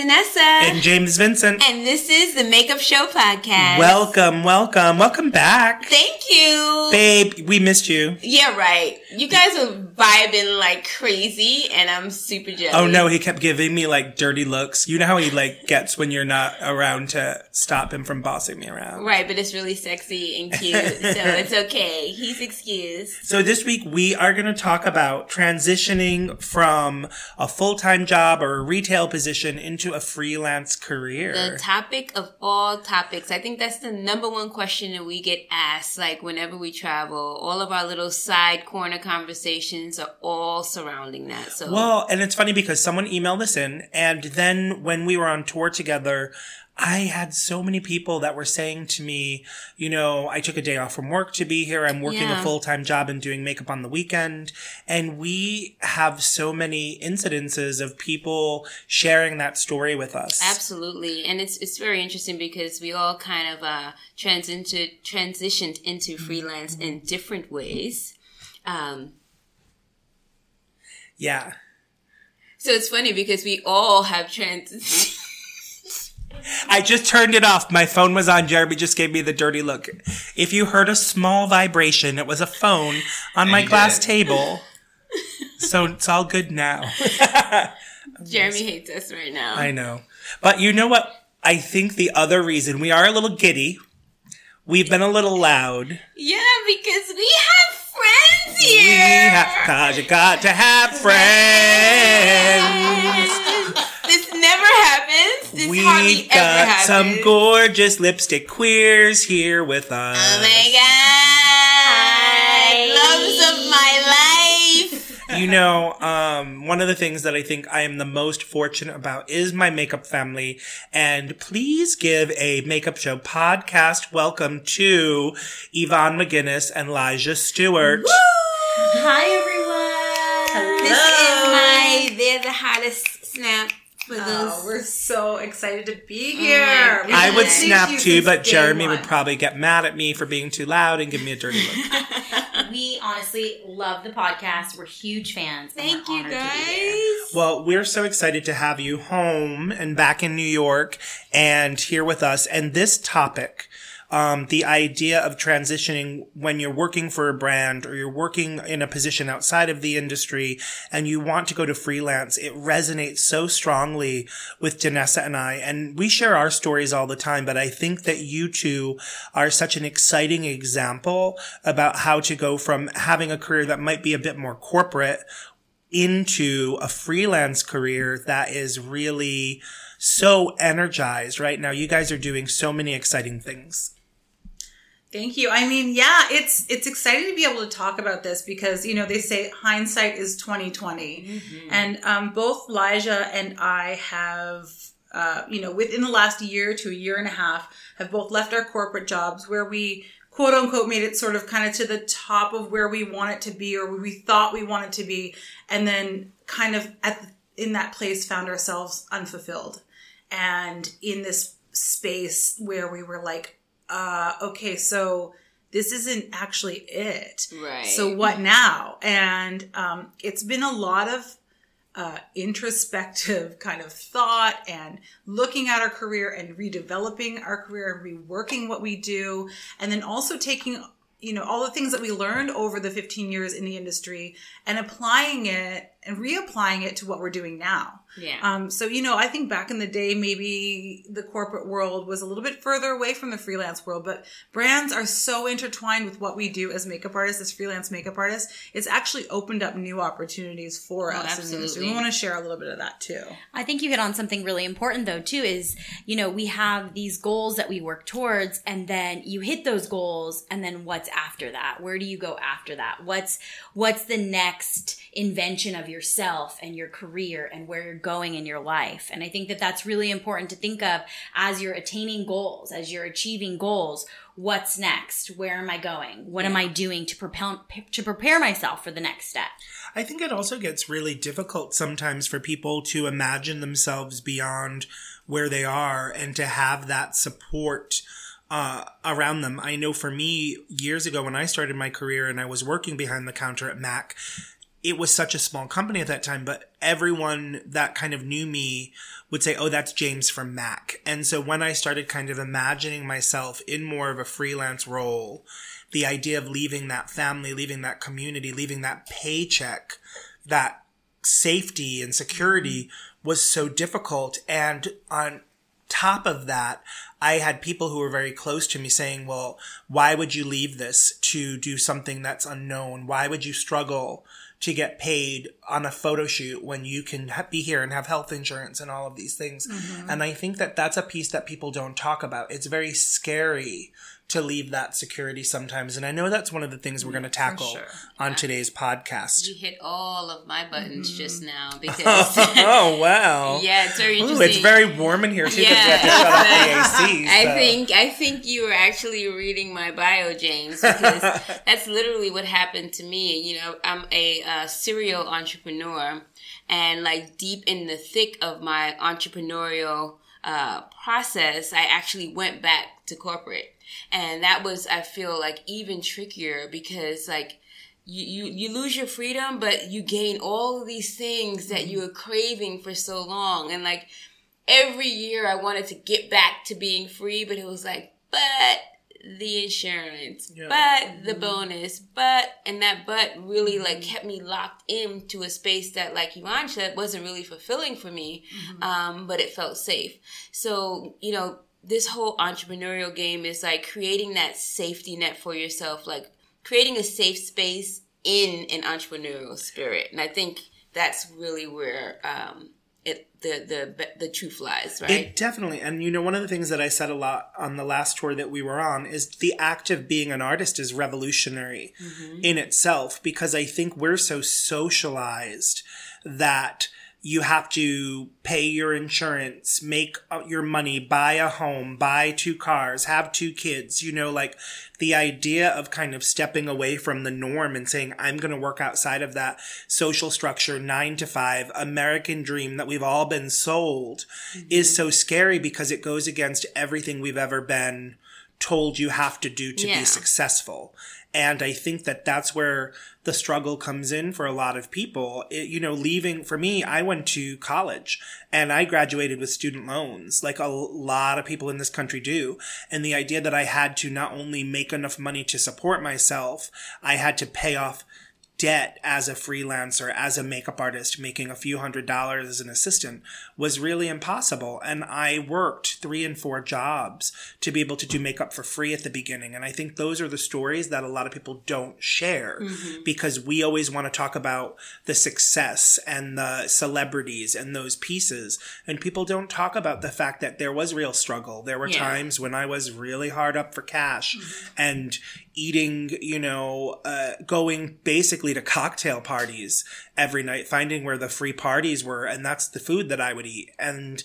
Danessa. And James Vincent. And this is the Makeup Show Podcast. Welcome back. Thank you. Babe, we missed you. Yeah, right. You guys were vibing like crazy, and I'm super jealous. Oh no, he kept giving me like dirty looks. You know how he like gets when you're not around to stop him from bossing me around. Right, but it's really sexy and cute, so it's okay. He's excused. So this week we are going to talk about transitioning from a full-time job or a retail position into a freelance career. The topic of all topics. I think that's the number one question that we get asked, like whenever we travel. All of our little side corner conversations are all surrounding that. So, well, and it's funny because someone emailed us in, and then when we were on tour together, I had so many people that were saying to me, you know, I took a day off from work to be here. I'm working a full-time job and doing makeup on the weekend. And we have so many incidences of people sharing that story with us. Absolutely. And it's very interesting because we all kind of transitioned into freelance in different ways. Yeah. So it's funny because we all have transitioned. I just turned it off. My phone was on. Jeremy just gave me the dirty look. If you heard a small vibration, it was a phone on my glass table. So it's all good now. Jeremy hates us right now. I know. But you know what? I think the other reason, we are a little giddy. We've been a little loud. Yeah, because we have friends here. Cause you got to have friends. This never happens. This hardly ever happens. Some gorgeous lipstick queers here with us. Oh my God. Hi. Loves of my life. You know, one of the things that I think I am the most fortunate about is my makeup family. And please give a Makeup Show podcast welcome to Yvonne McGinnis and Elijah Stewart. Woo! Hi, everyone. Hello. They're the hottest snap. We're so excited to be here. I would snap too, but Jeremy would probably get mad at me for being too loud and give me a dirty look. We honestly love the podcast. We're huge fans. Thank you, guys. Well, we're so excited to have you home and back in New York and here with us. And this topic, the idea of transitioning when you're working for a brand or you're working in a position outside of the industry and you want to go to freelance, it resonates so strongly with Danessa and I. And we share our stories all the time, but I think that you two are such an exciting example about how to go from having a career that might be a bit more corporate into a freelance career that is really so energized right now. You guys are doing so many exciting things. Thank you. I mean, yeah, it's exciting to be able to talk about this because, you know, they say hindsight is 2020. Mm-hmm. And both Elijah and I have, within the last year to a year and a half, have both left our corporate jobs where we, quote unquote, made it sort of kind of to the top of where we want it to be or where we thought we wanted to be. And then kind of in that place found ourselves unfulfilled. And in this space where we were like, okay, so this isn't actually it. Right. So what now? And it's been a lot of introspective kind of thought and looking at our career and redeveloping our career and reworking what we do. And then also taking, you know, all the things that we learned over the 15 years in the industry and applying it and reapplying it to what we're doing now. Yeah. So, you know, I think back in the day, maybe the corporate world was a little bit further away from the freelance world, but brands are so intertwined with what we do as makeup artists, as freelance makeup artists. It's actually opened up new opportunities for us. Absolutely. So we want to share a little bit of that too. I think you hit on something really important though too is, you know, we have these goals that we work towards and then you hit those goals and then what's after that? Where do you go after that? What's the next invention of yourself and your career and where you're going in your life? And I think that that's really important to think of as you're attaining goals, as you're achieving goals. What's next? Where am I going? What am I doing to prepare myself for the next step? I think it also gets really difficult sometimes for people to imagine themselves beyond where they are and to have that support around them. I know for me, years ago when I started my career and I was working behind the counter at MAC, it was such a small company at that time, but everyone that kind of knew me would say, oh, that's James from Mac. And so when I started kind of imagining myself in more of a freelance role, the idea of leaving that family, leaving that community, leaving that paycheck, that safety and security was so difficult. And on top of that, I had people who were very close to me saying, well, why would you leave this to do something that's unknown? Why would you struggle to get paid on a photo shoot when you can be here and have health insurance and all of these things? Mm-hmm. And I think that that's a piece that people don't talk about. It's very scary to leave that security sometimes. And I know that's one of the things we're going to tackle on today's podcast. You hit all of my buttons just now because... oh, wow. Yeah, it's very interesting. Ooh, it's very warm in here, too, because we have to shut off the AC. So. I think you were actually reading my bio, James, because that's literally what happened to me. You know, I'm a serial entrepreneur, and like deep in the thick of my entrepreneurial process, I actually went back to corporate. And that was, I feel like, even trickier because like you lose your freedom, but you gain all of these things that you were craving for so long. And like every year I wanted to get back to being free, but it was like, but the insurance, but the bonus, and that really like kept me locked into a space that, like Yvonne said, wasn't really fulfilling for me, but it felt safe. So, you know, this whole entrepreneurial game is like creating that safety net for yourself, like creating a safe space in an entrepreneurial spirit. And I think that's really where the truth lies, right? It definitely. And you know, one of the things that I said a lot on the last tour that we were on is the act of being an artist is revolutionary in itself, because I think we're so socialized that you have to pay your insurance, make your money, buy a home, buy 2 cars, have 2 kids. You know, like the idea of kind of stepping away from the norm and saying, I'm going to work outside of that social structure, 9 to 5, American dream that we've all been sold is so scary because it goes against everything we've ever been told you have to do to be successful. And I think that that's where the struggle comes in for a lot of people. You know, leaving, for me, I went to college and I graduated with student loans, like a lot of people in this country do. And the idea that I had to not only make enough money to support myself, I had to pay off debt as a freelancer, as a makeup artist, making a few $100s as an assistant was really impossible. And I worked 3 and 4 jobs to be able to do makeup for free at the beginning. And I think those are the stories that a lot of people don't share because we always want to talk about the success and the celebrities and those pieces. And people don't talk about the fact that there was real struggle. There were times when I was really hard up for cash and eating, you know, going basically to cocktail parties every night, finding where the free parties were. And that's the food that I would eat. And,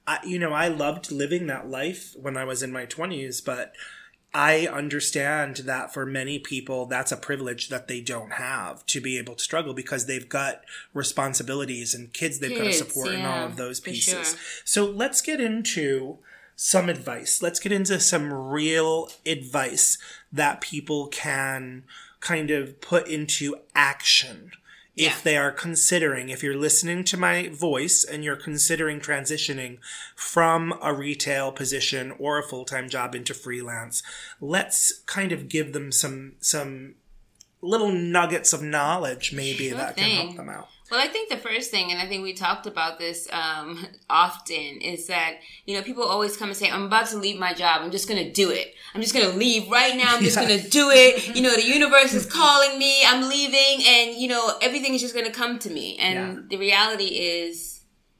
I loved living that life when I was in my 20s, but I understand that for many people, that's a privilege that they don't have to be able to struggle because they've got responsibilities and kids they've got to support and all of those pieces. Sure. So let's get into some advice. Let's get into some real advice that people can kind of put into action if they are considering, if you're listening to my voice and you're considering transitioning from a retail position or a full-time job into freelance. Let's kind of give them some little nuggets of knowledge maybe that can help them out. Well, I think the first thing, and I think we talked about this often, is that, you know, people always come and say, I'm about to leave my job. I'm just going to do it. I'm just going to leave right now. I'm just going to do it. You know, the universe is calling me. I'm leaving. And, you know, everything is just going to come to me. And the reality is,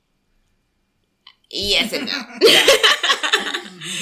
yes and no.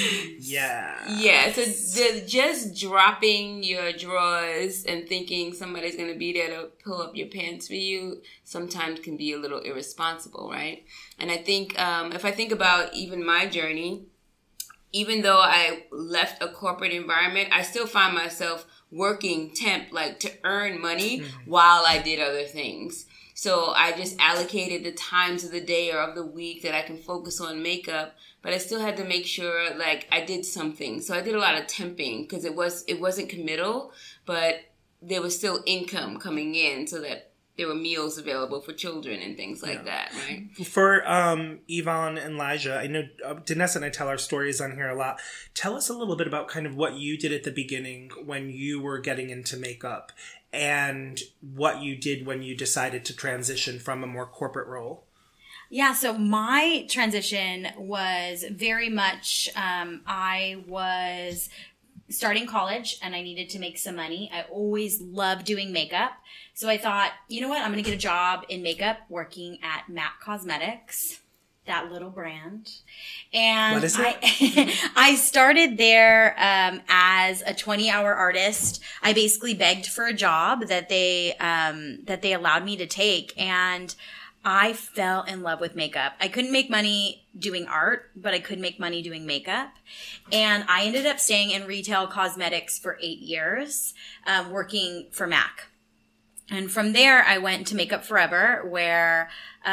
So just dropping your drawers and thinking somebody's going to be there to pull up your pants for you sometimes can be a little irresponsible, right? And I think if I think about even my journey, even though I left a corporate environment, I still find myself working temp, like to earn money while I did other things. So I just allocated the times of the day or of the week that I can focus on makeup, but I still had to make sure like I did something. So I did a lot of temping because it wasn't committal, but there was still income coming in so that there were meals available for children and things like that, right? For Yvonne and Lijah, I know Danessa and I tell our stories on here a lot. Tell us a little bit about kind of what you did at the beginning when you were getting into makeup and what you did when you decided to transition from a more corporate role. Yeah, so my transition was very much, I was starting college and I needed to make some money. I always loved doing makeup. So I thought, you know what? I'm going to get a job in makeup working at MAC Cosmetics, that little brand. And what is it? I started there as a 20-hour artist. I basically begged for a job that they allowed me to take, and I fell in love with makeup. I couldn't make money doing art, but I could make money doing makeup. And I ended up staying in retail cosmetics for 8 years, working for MAC. And from there, I went to Makeup Forever, where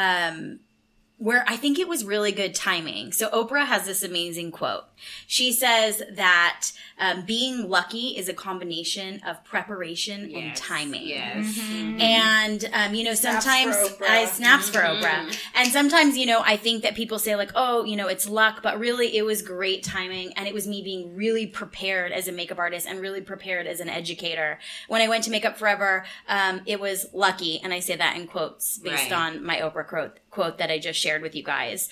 I think it was really good timing. So Oprah has this amazing quote. She says that being lucky is a combination of preparation and timing. Yes. Mm-hmm. And, sometimes snaps for Oprah. And sometimes, I think that people say like, oh, it's luck, but really it was great timing. And it was me being really prepared as a makeup artist and really prepared as an educator. When I went to Makeup Forever, it was lucky. And I say that in quotes based on my Oprah quote that I just shared with you guys.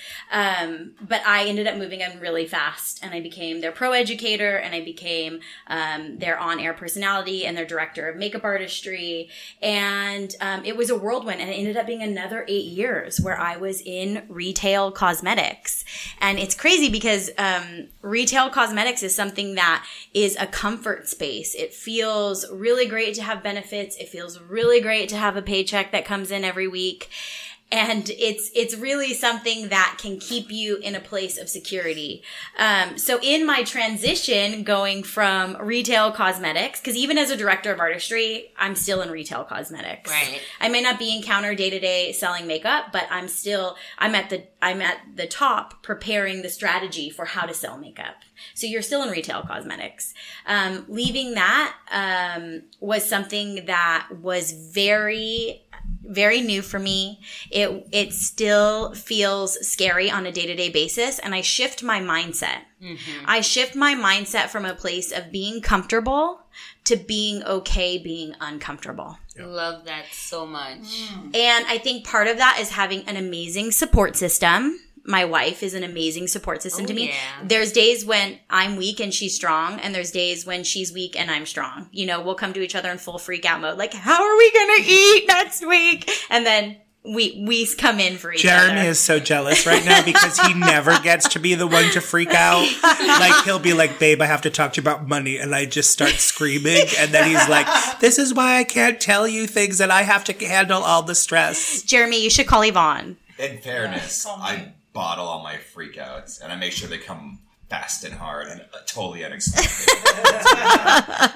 But I ended up moving in really fast, and I became their pro educator, and I became their on-air personality and their director of makeup artistry. And it was a whirlwind, and it ended up being another 8 years where I was in retail cosmetics. And it's crazy because retail cosmetics is something that is a comfort space. It feels really great to have benefits. It feels really great to have a paycheck that comes in every week. And it's really something that can keep you in a place of security. So in my transition going from retail cosmetics, because even as a director of artistry, I'm still in retail cosmetics. Right. I may not be in counter day to day selling makeup, but I'm at the top preparing the strategy for how to sell makeup. So you're still in retail cosmetics. Leaving that was something that was very, very new for me. It still feels scary on a day-to-day basis, and I shift my mindset. Mm-hmm. I shift my mindset from a place of being comfortable to being okay being uncomfortable. Love that so much. And I think part of that is having an amazing support system. My wife is an amazing support system to me. Yeah. There's days when I'm weak and she's strong, and there's days when she's weak and I'm strong. We'll come to each other in full freak out mode. Like, how are we going to eat next week? And then we come in for each other. Jeremy is so jealous right now because he never gets to be the one to freak out. Like, he'll be like, babe, I have to talk to you about money. And I just start screaming. And then he's like, this is why I can't tell you things, and I have to handle all the stress. Jeremy, you should call Yvonne. In fairness, I bottle all my freakouts, and I make sure they come fast and hard and totally unexpected. Well,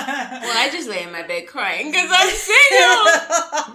I just lay in my bed crying because I'm single.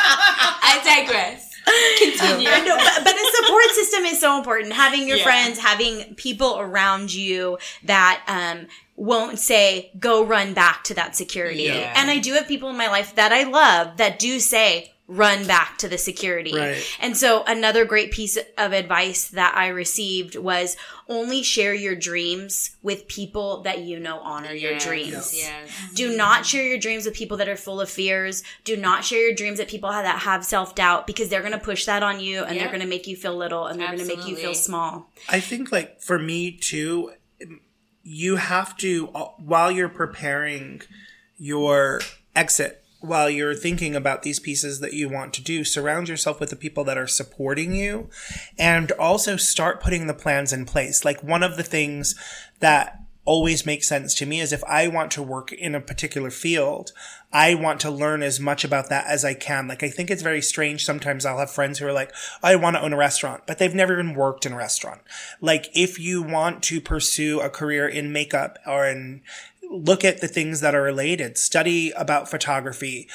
I digress. Continue. I know, but a support system is so important. Having your friends, having people around you that won't say, go run back to that security. Yeah. And I do have people in my life that I love that do say, run back to the security. Right. And so another great piece of advice that I received was only share your dreams with people that honor your dreams. Yes. Do not share your dreams with people that are full of fears. Do not share your dreams with people that have self-doubt, because they're going to push that on you, and they're going to make you feel little, and they're going to make you feel small. I think, like, for me too, you have to, while you're preparing your exit, while you're thinking about these pieces that you want to do, surround yourself with the people that are supporting you, and also start putting the plans in place. Like, one of the things that always makes sense to me is if I want to work in a particular field, I want to learn as much about that as I can. Like, I think it's very strange. Sometimes I'll have friends who are like, I want to own a restaurant, but they've never even worked in a restaurant. Like, if you want to pursue a career in makeup or look at the things that are related, study about photography,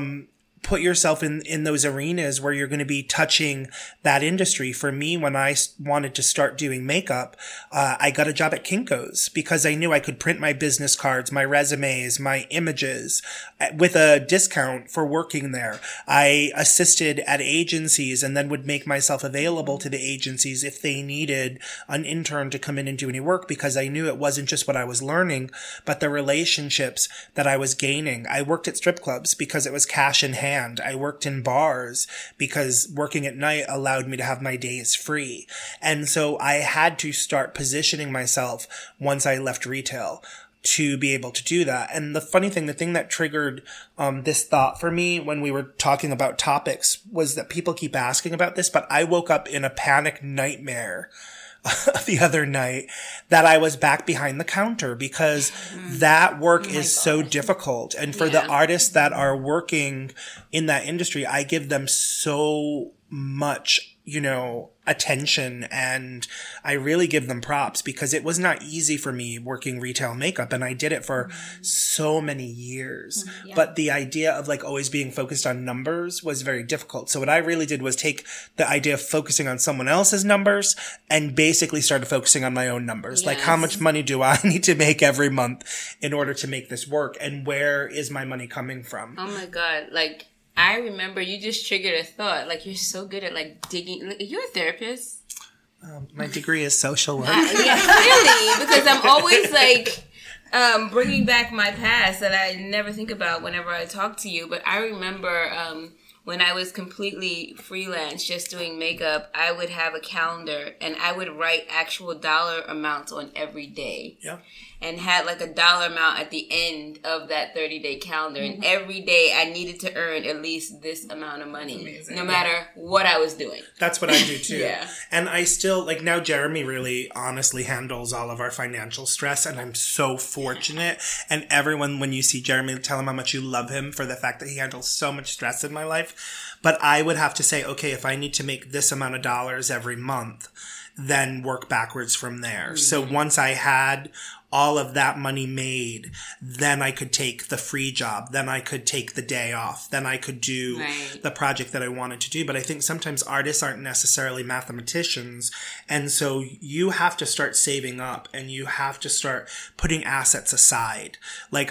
put yourself in those arenas where you're going to be touching that industry. For me, when I wanted to start doing makeup, I got a job at Kinko's because I knew I could print my business cards, my resumes, my images, with a discount for working there. I assisted at agencies and then would make myself available to the agencies if they needed an intern to come in and do any work, because I knew it wasn't just what I was learning, but the relationships that I was gaining. I worked at strip clubs because it was cash in hand. I worked in bars because working at night allowed me to have my days free. And so I had to start positioning myself once I left retail to be able to do that. And the funny thing, the thing that triggered this thought for me when we were talking about topics was that people keep asking about this, but I woke up in a panic nightmare the other night that I was back behind the counter, because that work is so difficult. And for the artists that are working in that industry, I give them so much, attention, and I really give them props, because it was not easy for me working retail makeup, and I did it for so many years. But the idea of always being focused on numbers was very difficult. So what I really did was take the idea of focusing on someone else's numbers and basically started focusing on my own numbers. Like, how much money do I need to make every month in order to make this work? And where is my money coming from? Oh my God. I remember you just triggered a thought. You're so good at digging. You're a therapist. My degree is social work. Yeah, clearly, because I'm always bringing back my past that I never think about whenever I talk to you. But I remember when I was completely freelance, just doing makeup, I would have a calendar and I would write actual dollar amounts on every day. Yeah. And had a dollar amount at the end of that 30-day calendar. And every day I needed to earn at least this amount of money, no matter what I was doing. That's what I do too. Yeah. And I still, now Jeremy really honestly handles all of our financial stress, and I'm so fortunate. And everyone, when you see Jeremy, tell him how much you love him for the fact that he handles so much stress in my life. But I would have to say, okay, if I need to make this amount of dollars every month, then work backwards from there. So once I had all of that money made, then I could take the free job, then I could take the day off, then I could do the project that I wanted to do. But I think sometimes artists aren't necessarily mathematicians, and so you have to start saving up and you have to start putting assets aside.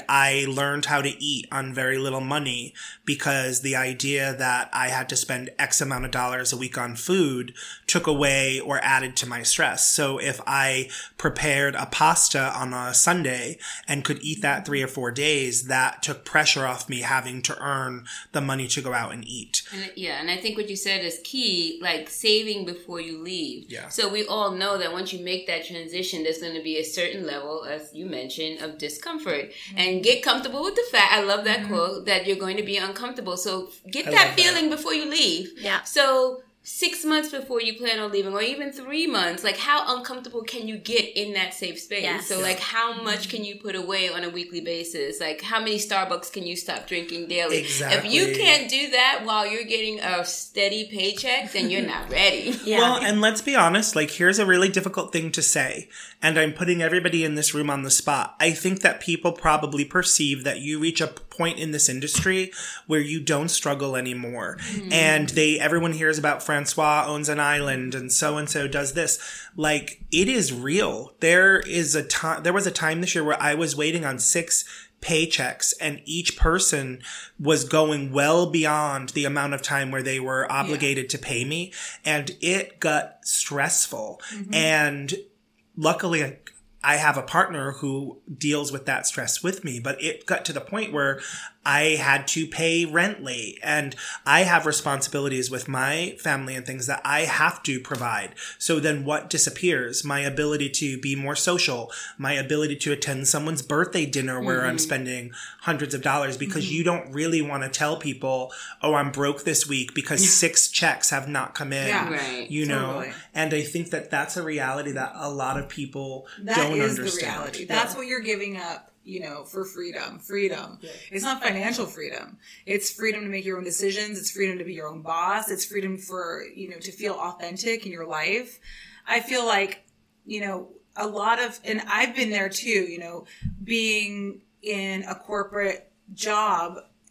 I learned how to eat on very little money because the idea that I had to spend X amount of dollars a week on food took away or added to my stress. So if I prepared a pasta on a Sunday and could eat that 3 or 4 days, that took pressure off me having to earn the money to go out and eat. And I think what you said is key, saving before you leave. Yeah. So we all know that once you make that transition, there's going to be a certain level, as you mentioned, of discomfort. And get comfortable with the fact, I love that quote, that you're going to be uncomfortable. So get that feeling before you leave. Yeah. So 6 months before you plan on leaving, or even 3 months, how uncomfortable can you get in that safe space? Yes. So how much can you put away on a weekly basis? How many Starbucks can you stop drinking daily? Exactly. If you can't do that while you're getting a steady paycheck, then you're not ready. Yeah. Well, and let's be honest, here's a really difficult thing to say, and I'm putting everybody in this room on the spot. I think that people probably perceive that you reach a point in this industry where you don't struggle anymore. And everyone hears about Francois owns an island and so does this. It is real. There was a time this year where I was waiting on 6 paychecks, and each person was going well beyond the amount of time where they were obligated to pay me. And it got stressful. And luckily, I have a partner who deals with that stress with me, but it got to the point where I had to pay rent late, and I have responsibilities with my family and things that I have to provide. So then what disappears? My ability to be more social, my ability to attend someone's birthday dinner where I'm spending hundreds of dollars, because you don't really want to tell people, oh, I'm broke this week because 6 checks have not come in, Totally. And I think that that's a reality that a lot of people That don't is understand. the reality. That's what you're giving up, for freedom. Yeah. It's not financial freedom. It's freedom to make your own decisions. It's freedom to be your own boss. It's freedom for, to feel authentic in your life. I feel like, a lot of, and I've been there too, being in a corporate job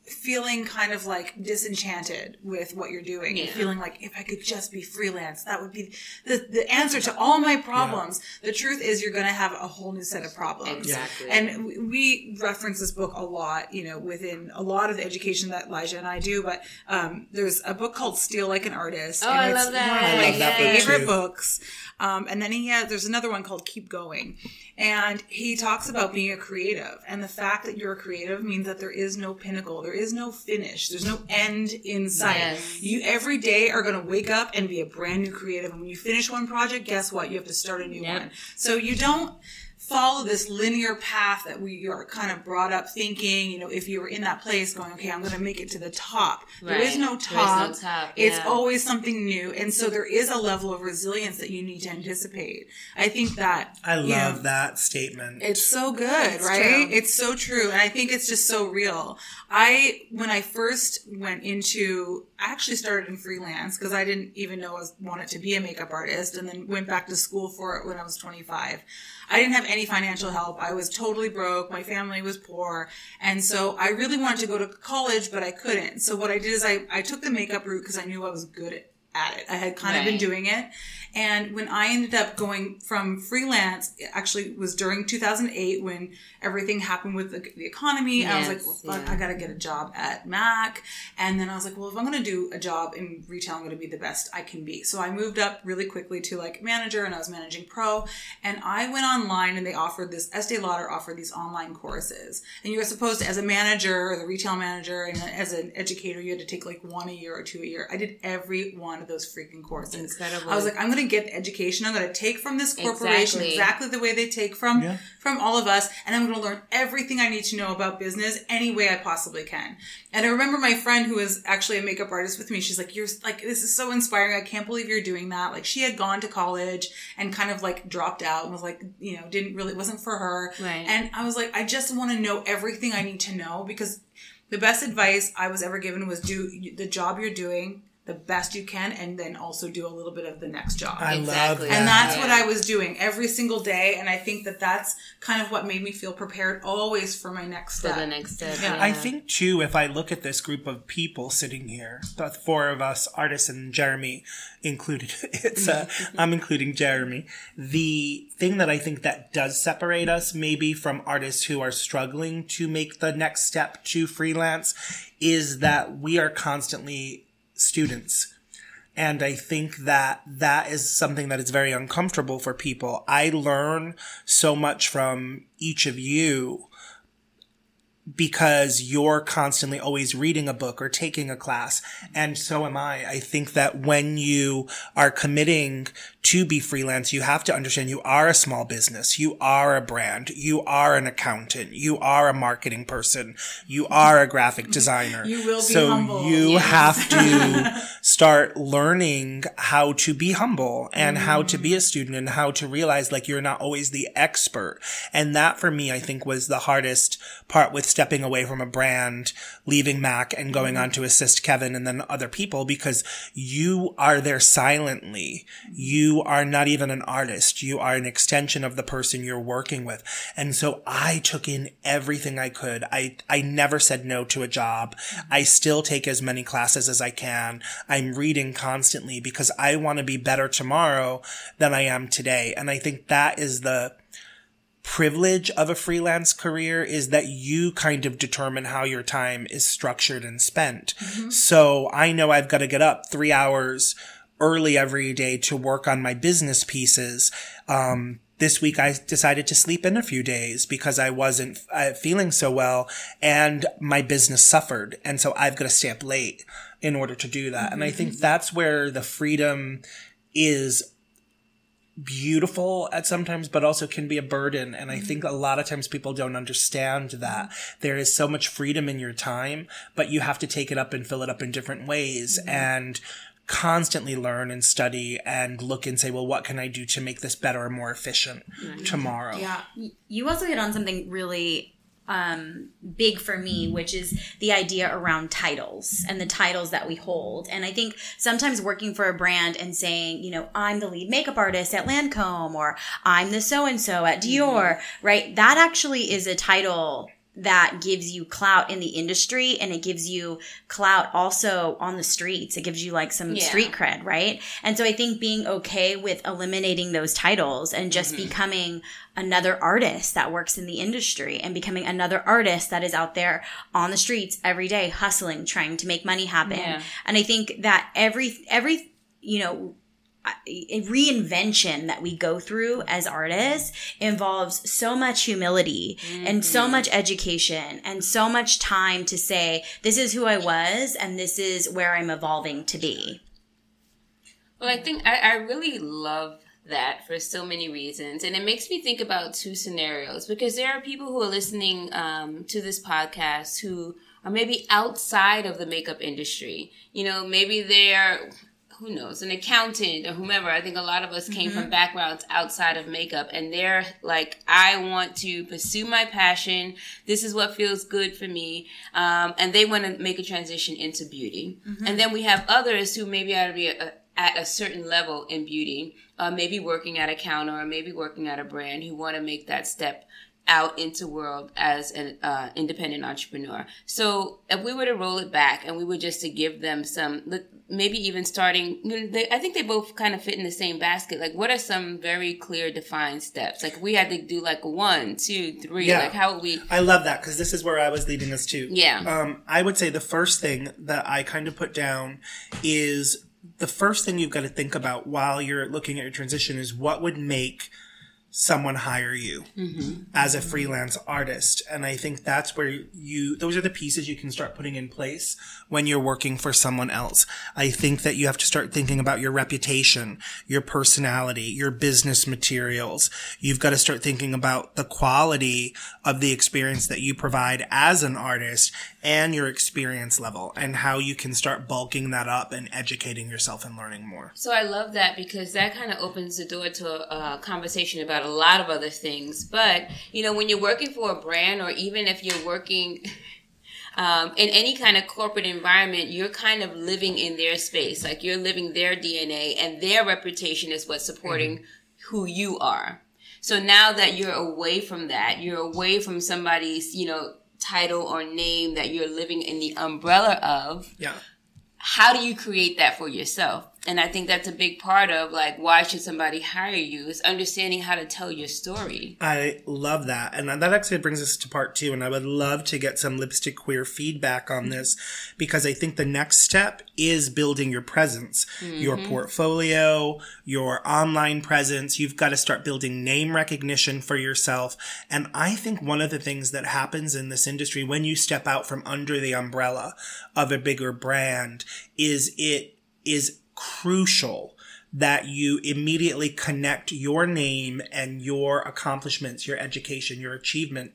feeling kind of like disenchanted with what you're doing and feeling like if I could just be freelance, that would be the answer to all my problems. The truth is you're going to have a whole new set of problems. Exactly. And we reference this book a lot, within a lot of the education that Elijah and I do, but there's a book called Steal Like an Artist. Oh, I love that. One of I my love that book favorite too. books. And then there's another one called Keep Going. And he talks about being a creative. And the fact that you're a creative means that there is no pinnacle. There is no finish. There's no end in sight. Yes. You every day are going to wake up and be a brand new creative. And when you finish one project, guess what? You have to start a new one. So you don't follow this linear path that we are kind of brought up thinking, if you were in that place going, okay, I'm going to make it to the top. There is no top. It's always something new. And so there is a level of resilience that you need to anticipate. I think that I love that statement. it's so good, right? It's so true. And I think it's just so real. When I first went into, I actually started in freelance because I didn't even know I wanted to be a makeup artist, and then went back to school for it when I was 25. I didn't have any financial help. I was totally broke. My family was poor. And so I really wanted to go to college, but I couldn't. So what I did is I took the makeup route because I knew I was good at it. I had kind of been doing it. And when I ended up going from freelance, it actually was during 2008 when everything happened with the economy. Yes, I was like, well, I got to get a job at MAC. And then I was like, well, if I'm going to do a job in retail, I'm going to be the best I can be. So I moved up really quickly to like manager, and I was managing pro. And I went online, and they offered this, Estee Lauder offered these online courses. And you were supposed to, as a manager or the retail manager and as an educator, you had to take like 1 a year or 2 a year. I did every one of those freaking courses. Incredible. I was like, I'm going to get the education I'm going to take from this corporation exactly the way they take from all of us, and I'm going to learn everything I need to know about business any way I possibly can. And I remember my friend who was actually a makeup artist with me, she's like, you're like, this is so inspiring. I can't believe you're doing that. Like, she had gone to college and kind of like dropped out and was like, it wasn't for her. Right. And I was like, I just want to know everything I need to know, because the best advice I was ever given was do the job you're doing the best you can, and then also do a little bit of the next job. I love that. And that's what I was doing every single day. And I think that that's kind of what made me feel prepared always for my next step. For the next step. Yeah. I think too, if I look at this group of people sitting here, the four of us, artists and Jeremy included, I'm including Jeremy. The thing that I think that does separate us maybe from artists who are struggling to make the next step to freelance is that we are constantly students. And I think that that is something that is very uncomfortable for people. I learn so much from each of you because you're constantly always reading a book or taking a class. And so am I. I think that when you are committing to be freelance, you have to understand you are a small business. You are a brand. You are an accountant. You are a marketing person. You are a graphic designer. You will be So humble. you have to start learning how to be humble and how to be a student and how to realize like you're not always the expert. And that for me, I think was the hardest part with stepping away from a brand, leaving Mac and going on to assist Kevin and then other people, because you are there silently. You are not even an artist. You are an extension of the person you're working with. And so I took in everything I could. I never said no to a job. I still take as many classes as I can. I'm reading constantly because I want to be better tomorrow than I am today. And I think that is the privilege of a freelance career, is that you kind of determine how your time is structured and spent. So I know I've got to get up 3 hours early every day to work on my business pieces. This week I decided to sleep in a few days because I wasn't feeling so well and my business suffered. And so I've got to stay up late in order to do that. And I think that's where the freedom is beautiful at sometimes, but also can be a burden. And I think a lot of times people don't understand that there is so much freedom in your time, but you have to take it up and fill it up in different ways and constantly learn and study and look and say, well, what can I do to make this better and more efficient tomorrow? Yeah. You also hit on something really big for me, which is the idea around titles and the titles that we hold. And I think sometimes working for a brand and saying, I'm the lead makeup artist at Lancome, or I'm the so-and-so at Dior, right? That actually is a title that gives you clout in the industry, and it gives you clout also on the streets. It gives you like some street cred, right? And so I think being okay with eliminating those titles and just becoming another artist that works in the industry and becoming another artist that is out there on the streets every day, hustling, trying to make money happen. Yeah. And I think that every, you know, reinvention that we go through as artists involves so much humility and so much education and so much time to say, this is who I was and this is where I'm evolving to be. Well, I think I really love that for so many reasons. And it makes me think about two scenarios, because there are people who are listening to this podcast who are maybe outside of the makeup industry. You know, maybe they're, who knows, an accountant or whomever. I think a lot of us came from backgrounds outside of makeup, and they're like, I want to pursue my passion. This is what feels good for me. And they want to make a transition into beauty. And then we have others who maybe ought to be at a certain level in beauty, maybe working at a counter or maybe working at a brand, who want to make that step out into world as an independent entrepreneur. So if we were to roll it back and we were just to give them some, maybe even starting, I think they both kind of fit in the same basket. Like, what are some very clear defined steps? Like, we had to do like 1, 2, 3. Yeah. Like, how would we? I love that, because this is where I was leading us to. Yeah. I would say the first thing that I kind of put down is, the first thing you've got to think about while you're looking at your transition is what would make someone hire you as a freelance artist. And I think that's where those are the pieces you can start putting in place when you're working for someone else. I think that you have to start thinking about your reputation, your personality, your business materials. You've got to start thinking about the quality of the experience that you provide as an artist and your experience level, and how you can start bulking that up and educating yourself and learning more. So I love that, because that kind of opens the door to a conversation about a lot of other things. But, you know, when you're working for a brand, or even if you're working in any kind of corporate environment, you're kind of living in their space. Like, you're living their DNA, and their reputation is what's supporting who you are. So now that you're away from that, you're away from somebody's, you know, title or name that you're living in the umbrella of. Yeah. How do you create that for yourself? And I think that's a big part of, like, why should somebody hire you, is understanding how to tell your story. I love that. And that actually brings us to part 2. And I would love to get some Lipstick Queer feedback on this, because I think the next step is building your presence, your portfolio, your online presence. You've got to start building name recognition for yourself. And I think one of the things that happens in this industry when you step out from under the umbrella of a bigger brand is it is crucial that you immediately connect your name and your accomplishments, your education, your achievement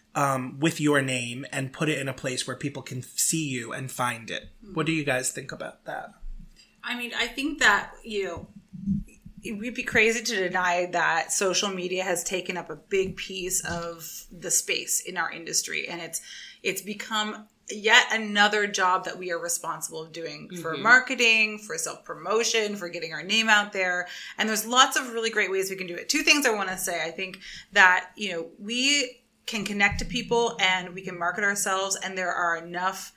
with your name, and put it in a place where people can see you and find it. What do you guys think about that? I mean, I think that, you know, we'd be crazy to deny that social media has taken up a big piece of the space in our industry, and it's become yet another job that we are responsible of doing for marketing, for self-promotion, for getting our name out there. And there's lots of really great ways we can do it. 2 things I want to say. I think that, you know, we can connect to people and we can market ourselves, and there are enough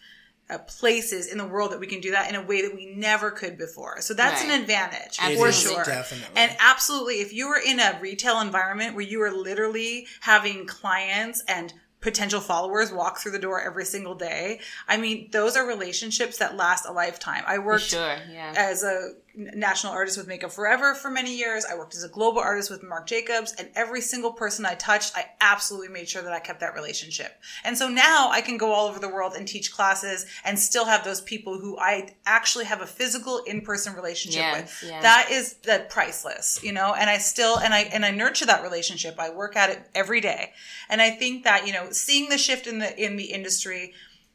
places in the world that we can do that in a way that we never could before. So that's an advantage for sure. Definitely. And absolutely, if you were in a retail environment where you were literally having clients and potential followers walk through the door every single day, I mean, those are relationships that last a lifetime. I worked as a national artist with Makeup Forever for many years. I worked as a global artist with Marc Jacobs, and every single person I touched, I absolutely made sure that I kept that relationship. And so now I can go all over the world and teach classes and still have those people who I actually have a physical in-person relationship with. Yes. That is priceless, you know, and I still, and I nurture that relationship. I work at it every day. And I think that, you know, seeing the shift in the industry,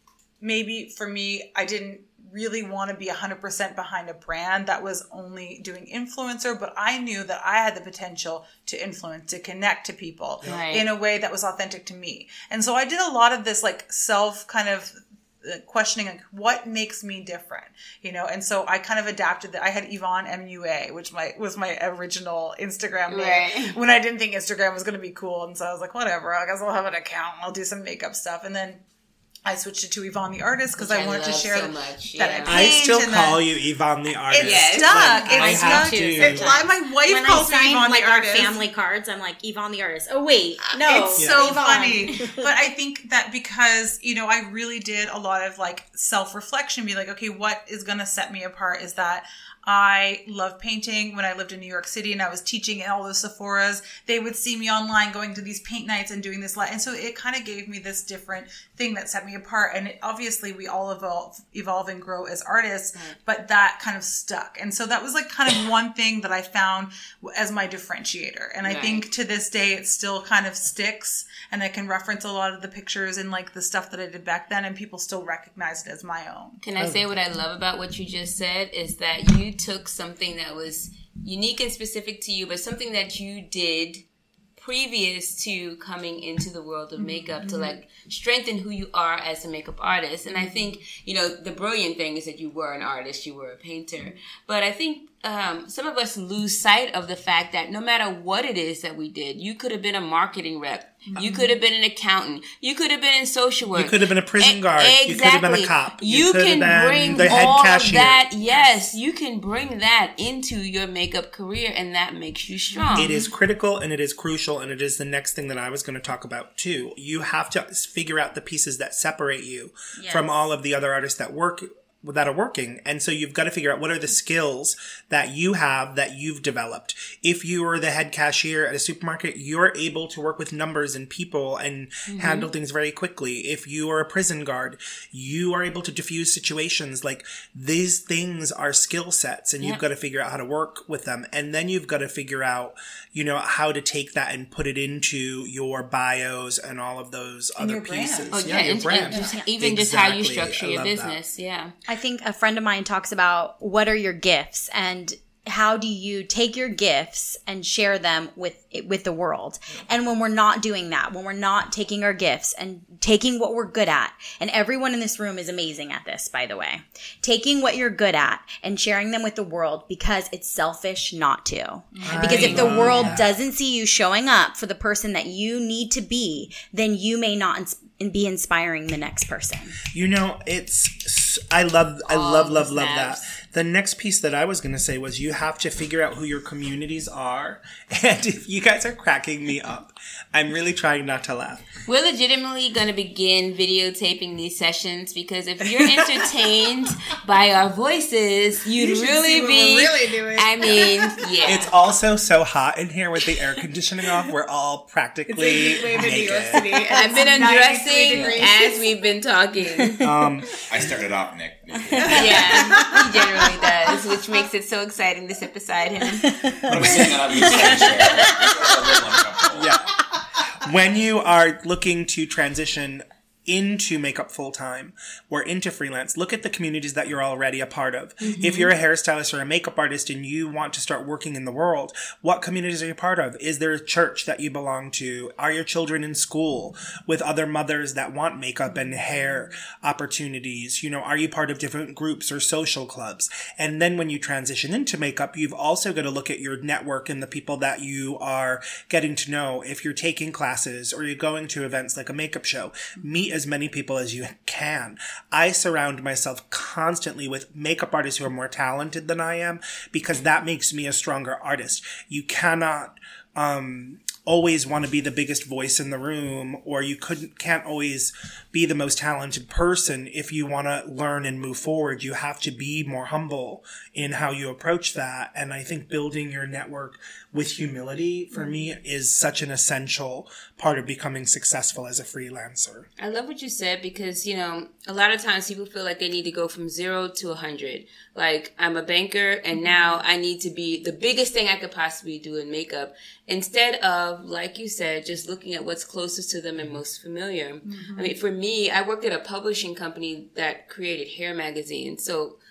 maybe for me, I didn't really want to be 100% behind a brand that was only doing influencer, but I knew that I had the potential to influence, to connect to people in a way that was authentic to me. And so I did a lot of this like self kind of questioning like, what makes me different, and so I kind of adapted that. I had Yvonne MUA, which was my original Instagram name when I didn't think Instagram was going to be cool, and so I was like, whatever, I guess I'll have an account and I'll do some makeup stuff, and then I switched it to Yvonne the Artist because I wanted to share so that I still call you Yvonne the Artist. It's stuck. It's stuck. My wife when calls I sign, me Yvonne like, the Artist. our family cards, I'm like, Yvonne the Artist. Oh, wait. No. It's so Yvonne. funny. But I think that because, I really did a lot of like self-reflection, be like, okay, what is going to set me apart is that I love painting. When I lived in New York City and I was teaching in all those Sephoras, they would see me online going to these paint nights and doing this. And so it kind of gave me this different thing that set me apart. And obviously we all evolve and grow as artists, but that kind of stuck. And so that was like kind of one thing that I found as my differentiator. And I think to this day, it still kind of sticks. And I can reference a lot of the pictures and like the stuff that I did back then, and people still recognize it as my own. Can I say what I love about what you just said is that you took something that was unique and specific to you, but something that you did previous to coming into the world of makeup to like strengthen who you are as a makeup artist. And I think, the brilliant thing is that you were an artist, you were a painter. But I think some of us lose sight of the fact that no matter what it is that we did, you could have been a marketing rep. You could have been an accountant. You could have been in social work. You could have been a prison guard. Exactly. You could have been a cop. You can bring the head all cashier. of that. Yes, you can bring that into your makeup career, and that makes you strong. It is critical, and it is crucial, and it is the next thing that I was going to talk about too. You have to figure out the pieces that separate you from all of the other artists that are working. And so you've got to figure out what are the skills that you have that you've developed. If you are the head cashier at a supermarket, you're able to work with numbers and people and handle things very quickly. If you are a prison guard, you are able to diffuse situations. Like, these things are skill sets, and you've got to figure out how to work with them. And then you've got to figure out, how to take that and put it into your bios and all of those other pieces. Oh, your brand. Even just how you structure your business. That. Yeah. I think a friend of mine talks about what are your gifts and how do you take your gifts and share them with the world. And when we're not doing that, when we're not taking our gifts and taking what we're good at, and everyone in this room is amazing at this, by the way, taking what you're good at and sharing them with the world, because it's selfish not to. Because if the world doesn't see you showing up for the person that you need to be, then you may not be inspiring the next person. I love that. The next piece that I was going to say was you have to figure out who your communities are. And if you guys are cracking me up, I'm really trying not to laugh. We're legitimately going to begin videotaping these sessions, because if you're entertained by our voices, you'd really be. We're really doing. I mean, yeah. It's also so hot in here with the air conditioning off. We're all practically naked. I've been undressing as we've been talking. I started off, Nick. Yeah, he generally does, which makes it so exciting to sit beside him. I'm sitting on a chair. Yeah. When you are looking to transition into makeup full-time or into freelance, look at the communities that you're already a part of. If you're a hairstylist or a makeup artist and you want to start working in the world, what communities are you part of? Is there a church that you belong to? Are your children in school with other mothers that want makeup and hair opportunities? Are you part of different groups or social clubs? And then when you transition into makeup, you've also got to look at your network and the people that you are getting to know. If you're taking classes or you're going to events like a makeup show, meet as many people as you can. I surround myself constantly with makeup artists who are more talented than I am, because that makes me a stronger artist. You cannot always want to be the biggest voice in the room, or you can't always be the most talented person. If you want to learn and move forward, you have to be more humble in how you approach that. And I think building your network with humility, for me, is such an essential part of becoming successful as a freelancer. I love what you said, because, a lot of times people feel like they need to go from 0 to 100. Like, I'm a banker and now I need to be the biggest thing I could possibly do in makeup, instead of, like you said, just looking at what's closest to them and most familiar. I mean, for me, I worked at a publishing company that created hair magazines. So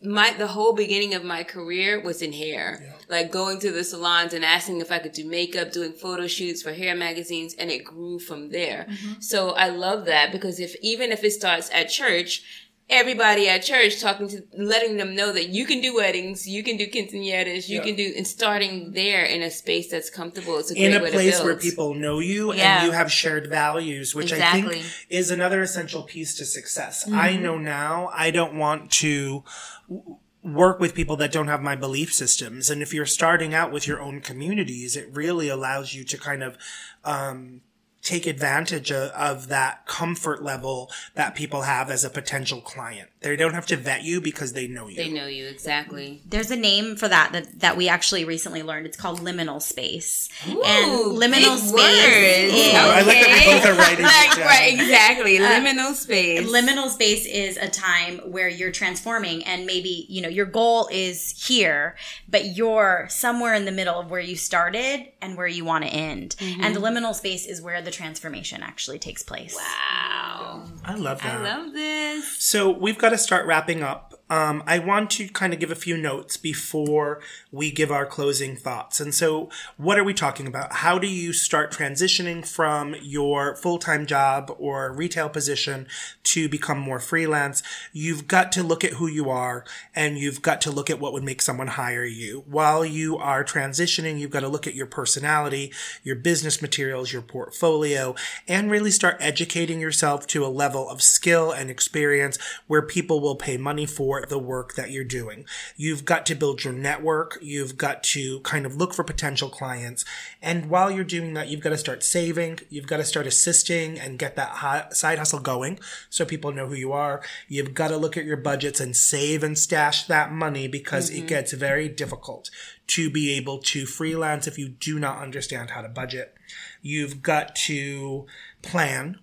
the whole beginning of my career was in hair. Yeah. Like going to the salons and asking if I could do makeup, doing photo shoots for hair magazines, and it grew from there. Mm-hmm. So I love that, because even if it starts at church, everybody at church letting them know that you can do weddings, you can do quinceañeras, you can do, and starting there in a space that's comfortable. It's a great way to build. In a place where people know you and you have shared values, which I think is another essential piece to success. Mm-hmm. I know now I don't want to work with people that don't have my belief systems. And if you're starting out with your own communities, it really allows you to kind of, take advantage of that comfort level that people have as a potential client. They don't have to vet you because they know you. They know you, exactly. There's a name for that we actually recently learned. It's called liminal space. Ooh, and liminal space is... I like that we both are writing it down. Right, exactly. Liminal space. Liminal space is a time where you're transforming, and maybe, your goal is here, but you're somewhere in the middle of where you started and where you want to end. Mm-hmm. And the liminal space is where the transformation actually takes place. Wow. I love that. I love this. So we've got to start wrapping up. I want to kind of give a few notes before we give our closing thoughts. And so what are we talking about? How do you start transitioning from your full-time job or retail position to become more freelance? You've got to look at who you are, and you've got to look at what would make someone hire you. While you are transitioning, you've got to look at your personality, your business materials, your portfolio, and really start educating yourself to a level of skill and experience where people will pay money for the work that you're doing. You've got to build your network. You've got to kind of look for potential clients. And while you're doing that, you've got to start saving. You've got to start assisting and get that side hustle going so people know who you are. You've got to look at your budgets and save and stash that money, because it gets very difficult to be able to freelance if you do not understand how to budget. You've got to plan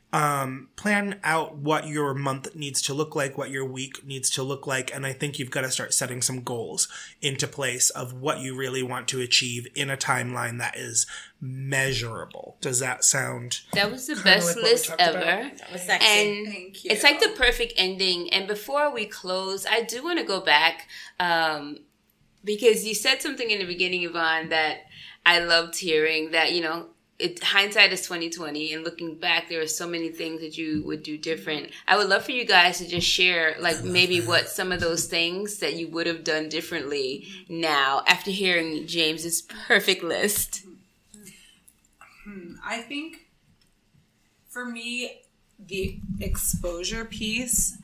out what your month needs to look like, what your week needs to look like. And I think you've got to start setting some goals into place of what you really want to achieve in a timeline that is measurable. Does that sound? That was the best list ever. That was sexy. And thank you. It's like the perfect ending. And before we close, I do want to go back, because you said something in the beginning, Yvonne, that I loved hearing, that, hindsight is 20/20, and looking back, there are so many things that you would do different. I would love for you guys to just share, maybe what some of those things that you would have done differently now after hearing James's perfect list. I think for me, the exposure piece,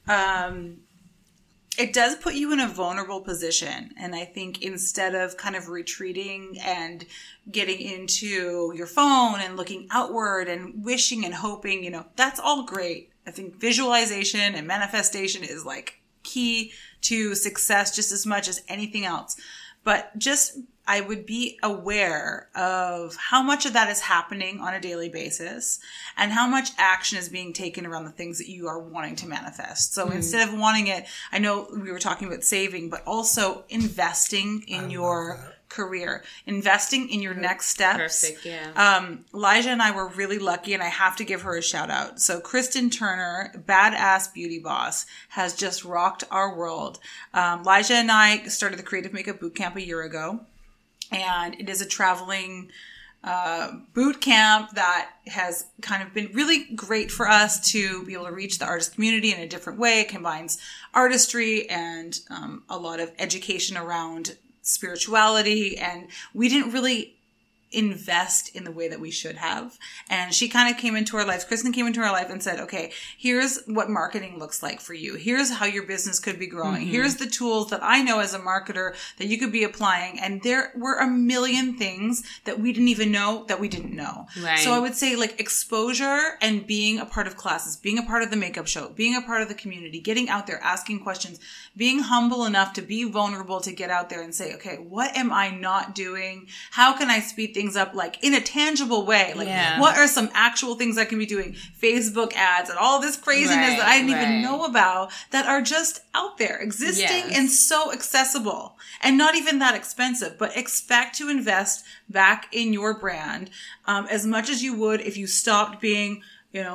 it does put you in a vulnerable position. And I think instead of kind of retreating and getting into your phone and looking outward and wishing and hoping, that's all great. I think visualization and manifestation is key to success just as much as anything else. But I would be aware of how much of that is happening on a daily basis and how much action is being taken around the things that you are wanting to manifest. So instead of wanting it, I know we were talking about saving, but also investing in your career, investing in your next steps. Perfect, yeah. Elijah and I were really lucky, and I have to give her a shout out. So Kristen Turner, badass beauty boss, has just rocked our world. Elijah and I started the Creative Makeup Bootcamp a year ago. And it is a traveling boot camp that has kind of been really great for us to be able to reach the artist community in a different way. It combines artistry and a lot of education around spirituality. And we didn't really invest in the way that we should have. And she kind of came into our lives. Kristen came into our life and said, okay, here's what marketing looks like for you. Here's how your business could be growing. Mm-hmm. Here's the tools that I know as a marketer that you could be applying. And there were a million things that we didn't even know that we didn't know. Right. So I would say exposure and being a part of classes, being a part of the makeup show, being a part of the community, getting out there, asking questions, being humble enough to be vulnerable to get out there and say, okay, what am I not doing? How can I speed things up in a tangible way? What are some actual things I can be doing? Facebook ads and all this craziness that I didn't even know about that are just out there existing and so accessible and not even that expensive. But expect to invest back in your brand as much as you would if you stopped being,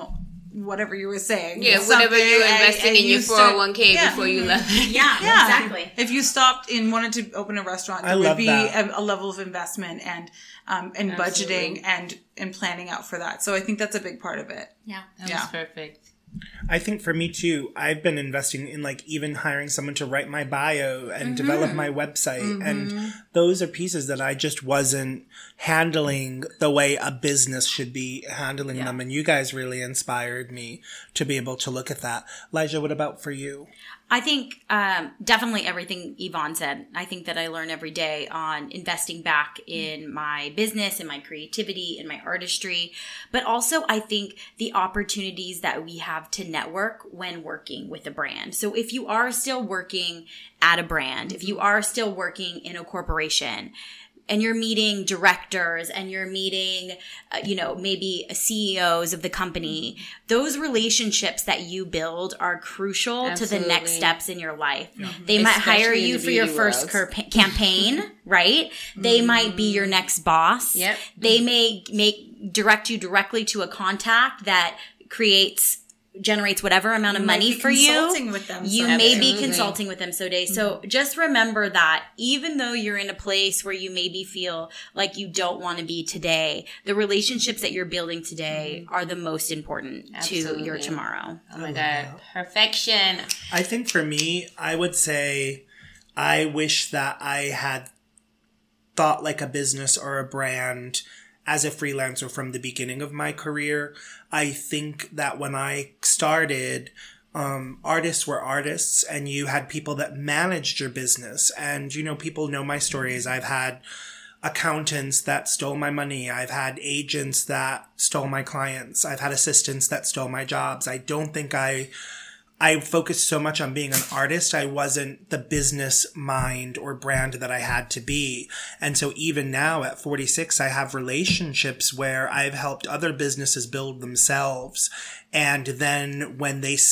whatever you were saying. Yeah, whatever you were investing and in your 401k yeah. before you left. Yeah, exactly. If you stopped and wanted to open a restaurant, there would be a level of investment and budgeting and planning out for that. So I think that's a big part of it. Yeah. That was perfect. I think for me too, I've been investing in like even hiring someone to write my bio and develop my website. And those are pieces that I just wasn't handling the way a business should be handling them. And you guys really inspired me to be able to look at that. Elijah, what about for you? I think definitely everything Yvonne said. I think that I learn every day on investing back in my business, in my creativity, in my artistry. But also I think the opportunities that we have to network when working with a brand. So if you are still working at a brand, if you are still working in a corporation, and you're meeting directors and you're meeting, maybe CEOs of the company, those relationships that you build are crucial to the next steps in your life. They might hire you for your first campaign, right? They might be your next boss. Yep. They may direct you directly to a contact that generates whatever amount of money for you. You may be consulting with them someday. So just remember that even though you're in a place where you maybe feel like you don't want to be today, the relationships that you're building today are the most important to your tomorrow. Oh my God. Perfection. I think for me, I would say I wish that I had thought like a business or a brand as a freelancer from the beginning of my career. I think that when I started, artists were artists and you had people that managed your business. And, people know my stories. I've had accountants that stole my money. I've had agents that stole my clients. I've had assistants that stole my jobs. I don't think I focused so much on being an artist. I wasn't the business mind or brand that I had to be. And so even now at 46, I have relationships where I've helped other businesses build themselves. And then when they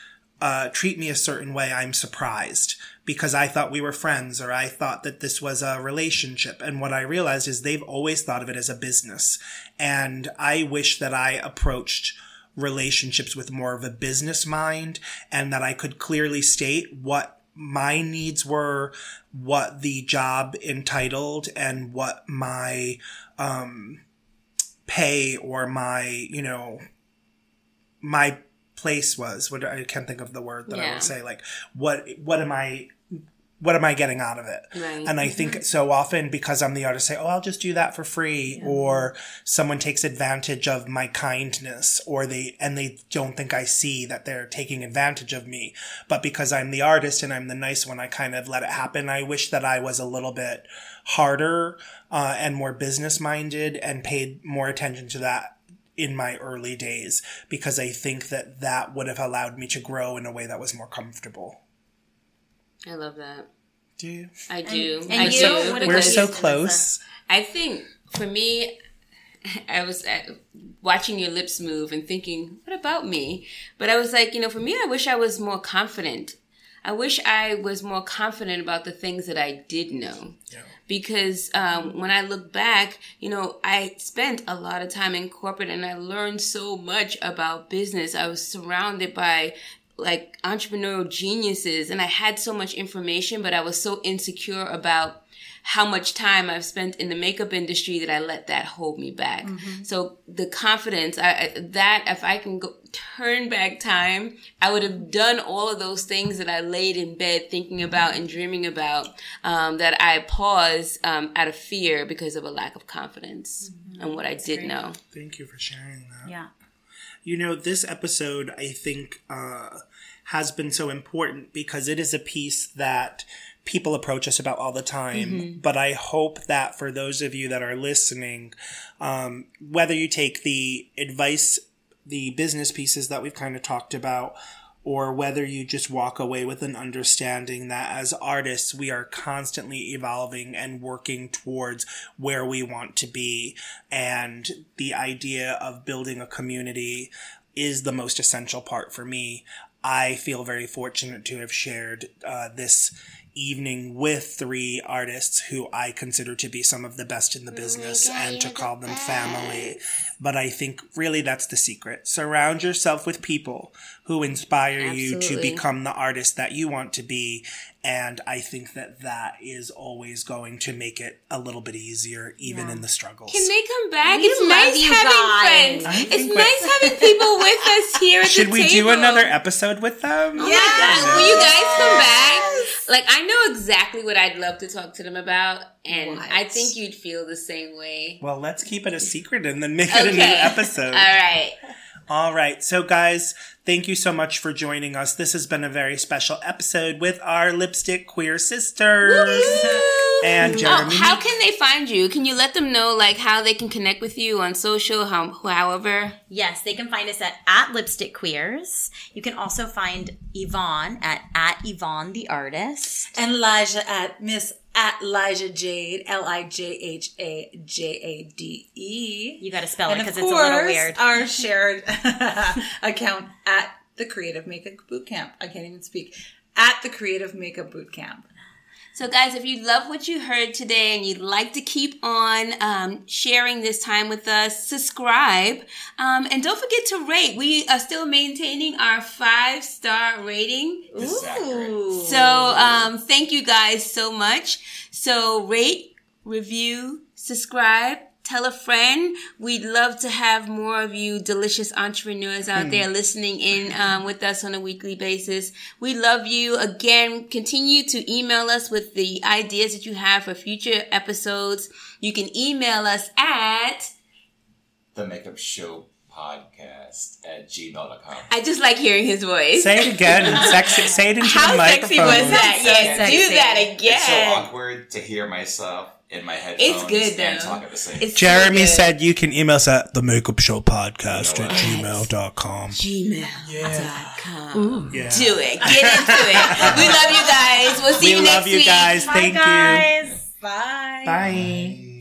treat me a certain way, I'm surprised because I thought we were friends or I thought that this was a relationship. And what I realized is they've always thought of it as a business. And I wish that I approached relationships with more of a business mind and that I could clearly state what my needs were, what the job entitled, and what my pay or my, my place was. I can't think of the word that I would say. Like, what am I getting out of it? Right. And I think so often because I'm the artist, say, I'll just do that for free. Yeah. Or someone takes advantage of my kindness or they don't think I see that they're taking advantage of me. But because I'm the artist and I'm the nice one, I kind of let it happen. I wish that I was a little bit harder, and more business minded and paid more attention to that in my early days, because I think that would have allowed me to grow in a way that was more comfortable. I love that. Do you? I do. And I you? do. We're so close. I think for me, I was watching your lips move and thinking, what about me? But I was like, for me, I wish I was more confident. I wish I was more confident about the things that I did know. Yeah. Because when I look back, I spent a lot of time in corporate and I learned so much about business. I was surrounded by entrepreneurial geniuses and I had so much information, but I was so insecure about how much time I've spent in the makeup industry that I let that hold me back. Mm-hmm. So the confidence, if I can turn back time, I would have done all of those things that I laid in bed thinking about and dreaming about, that I paused out of fear because of a lack of confidence in what I did know. Thank you for sharing that. Yeah. This episode, I think, has been so important because it is a piece that people approach us about all the time. Mm-hmm. But I hope that for those of you that are listening, whether you take the advice, the business pieces that we've kind of talked about, or whether you just walk away with an understanding that as artists, we are constantly evolving and working towards where we want to be. And the idea of building a community is the most essential part for me. I feel very fortunate to have shared this evening with 3 artists who I consider to be some of the best in the business and to call them family. But I think really that's the secret. Surround yourself with people who inspire you to become the artist that you want to be. And I think that that is always going to make it a little bit easier, even in the struggles. Can they come back? We It's love nice you having guys. friends. It's nice having people with us here at the Should table. we do another episode with them? Oh my gosh, will you guys come back? Like, I know exactly what I'd love to talk to them about, and What? I think you'd feel the same way. Well, let's keep it a secret and then make it a new episode. All right. All right. So, guys, thank you so much for joining us. This has been a very special episode with our Lipstick Queer sisters. Woo-hoo! And Jeremy. How can they find you? Can you let them know, like, how they can connect with you on social, however? Yes, they can find us at Lipstick Queers. You can also find Yvonne at Yvonne the Artist. And Elijah at Elijah Jade, LIJHAJADE. You got to spell it And because of it's a little course, weird. our shared account at the Creative Makeup Bootcamp. I can't even speak. At the Creative Makeup Bootcamp. So, guys, if you love what you heard today and you'd like to keep on sharing this time with us, subscribe. And don't forget to rate. We are still maintaining our 5-star rating. Ooh. So, thank you guys so much. So, rate, review, subscribe, tell a friend. We'd love to have more of you delicious entrepreneurs out there listening in with us on a weekly basis. We love you. Again, continue to email us with the ideas that you have for future episodes. You can email us at The Makeup Show Podcast at gmail.com. I just like hearing his voice. Say it again. Sexy. Say it into How the sexy microphone. was that? So Yes, sexy. do that again. It's so awkward to hear myself in my headphones It's good, and though. talk at the same It's Jeremy so good. said you can email us at themakeupshowpodcast@gmail.com. gmail.com. Yeah. Do it. Get into it. We love you guys. We'll see We you next love you week. guys. Thank you. Guys. Bye. Bye.